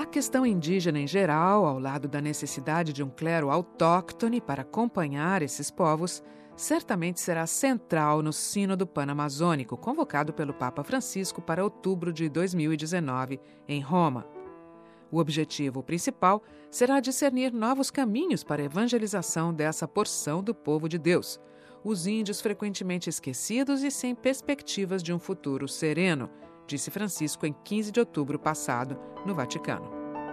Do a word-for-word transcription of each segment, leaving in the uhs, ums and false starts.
questão indígena em geral, ao lado da necessidade de um clero autóctone para acompanhar esses povos, certamente será central no Sínodo Panamazônico, convocado pelo Papa Francisco para outubro de dois mil e dezenove, em Roma. O objetivo principal será discernir novos caminhos para a evangelização dessa porção do povo de Deus, os índios frequentemente esquecidos e sem perspectivas de um futuro sereno, disse Francisco em quinze de outubro passado, no Vaticano.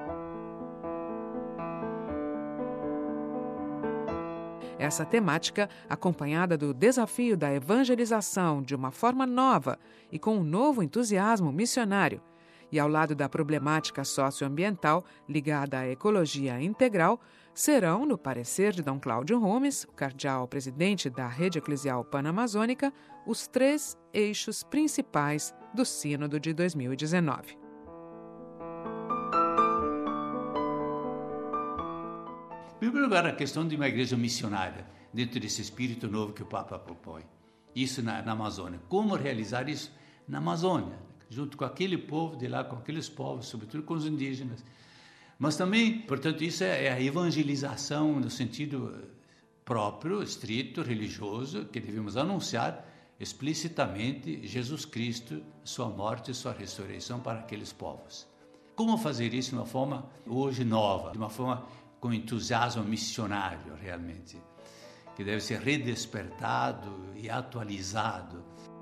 Essa temática, acompanhada do desafio da evangelização de uma forma nova e com um novo entusiasmo missionário, e ao lado da problemática socioambiental ligada à ecologia integral, serão, no parecer de Dom Cláudio Gomes, o cardeal-presidente da Rede Eclesial Panamazônica, os três eixos principais do Sínodo de dois mil e dezenove. Em primeiro lugar, a questão de uma igreja missionária, dentro desse espírito novo que o Papa propõe. Isso na, na Amazônia. Como realizar isso na Amazônia, junto com aquele povo de lá, com aqueles povos, sobretudo com os indígenas. Mas também, portanto, isso é a evangelização no sentido próprio, estrito, religioso, que devemos anunciar explicitamente Jesus Cristo, sua morte e sua ressurreição para aqueles povos. Como fazer isso de uma forma hoje nova, de uma forma com entusiasmo missionário, realmente, que deve ser redespertado e atualizado.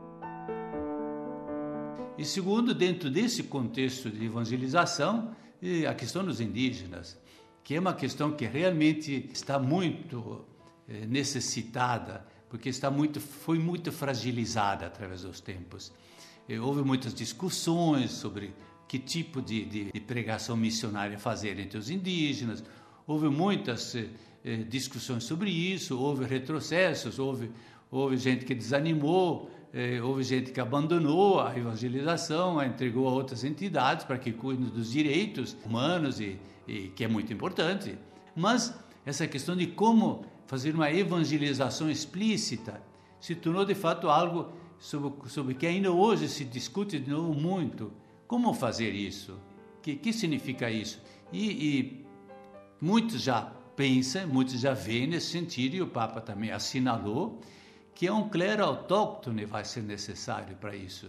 E segundo, dentro desse contexto de evangelização, a questão dos indígenas, que é uma questão que realmente está muito eh, necessitada, porque está muito, foi muito fragilizada através dos tempos. E houve muitas discussões sobre que tipo de, de, de pregação missionária fazer entre os indígenas, houve muitas eh, discussões sobre isso, houve retrocessos, houve, houve gente que desanimou, eh, houve gente que abandonou a evangelização, a entregou a outras entidades para que cuidem dos direitos humanos, e, e que é muito importante. Mas essa questão de como fazer uma evangelização explícita se tornou de fato algo sobre, sobre que ainda hoje se discute de novo muito. Como fazer isso? O que, que significa isso? E, e muitos já pensam, muitos já veem nesse sentido, e o Papa também assinalou, que é um clero autóctone vai ser necessário para isso.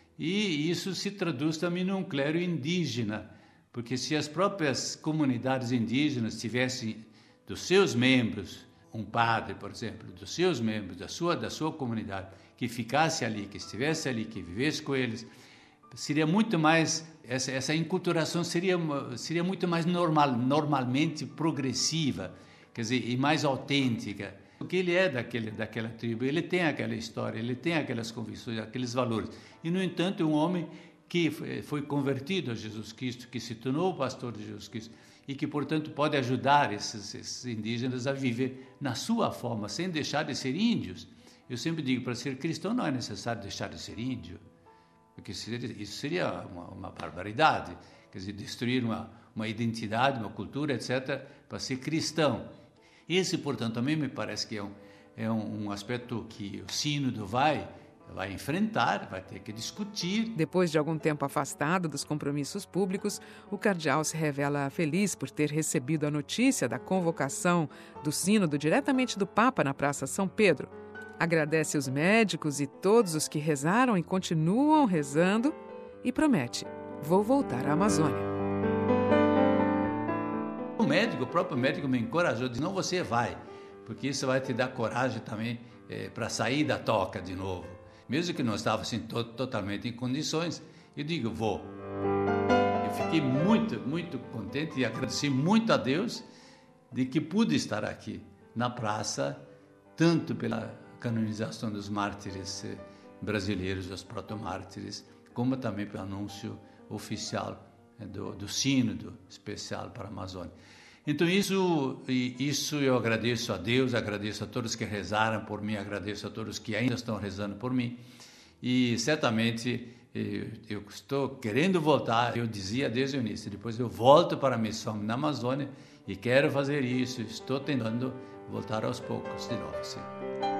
E isso se traduz também num clero indígena, porque se as próprias comunidades indígenas tivessem dos seus membros, um padre, por exemplo, dos seus membros, da sua, da sua comunidade, que ficasse ali, que estivesse ali, que vivesse com eles, seria muito mais, essa, essa enculturação seria, seria muito mais normal, normalmente progressiva, quer dizer, e mais autêntica. Porque ele é daquele, daquela tribo, ele tem aquela história, ele tem aquelas convicções, aqueles valores. E, no entanto, é um homem que foi convertido a Jesus Cristo, que se tornou o pastor de Jesus Cristo, e que, portanto, pode ajudar esses, esses indígenas a viver na sua forma, sem deixar de ser índios. Eu sempre digo, para ser cristão não é necessário deixar de ser índio, porque isso seria uma, uma barbaridade, quer dizer, destruir uma, uma identidade, uma cultura, etcétera, para ser cristão. Esse, portanto, também me parece que é um, é um, um aspecto que o sínodo vai, vai enfrentar, vai ter que discutir. Depois de algum tempo afastado dos compromissos públicos, o cardeal se revela feliz por ter recebido a notícia da convocação do sínodo diretamente do Papa na Praça São Pedro. Agradece os médicos e todos os que rezaram e continuam rezando e promete: vou voltar à Amazônia. O médico, o próprio médico me encorajou, disse: não, você vai, porque isso vai te dar coragem também é, para sair da toca de novo. Mesmo que não estava assim to- totalmente em condições, eu digo, vou. Eu fiquei muito, muito contente e agradeci muito a Deus de que pude estar aqui na praça, tanto pela canonização dos mártires brasileiros, dos protomártires, como também pelo anúncio oficial do, do sínodo especial para a Amazônia. Então isso, isso eu agradeço a Deus, agradeço a todos que rezaram por mim, agradeço a todos que ainda estão rezando por mim, e certamente eu, eu estou querendo voltar, eu dizia desde o início, depois eu volto para a missão na Amazônia e quero fazer isso, estou tentando voltar aos poucos de novo, sim.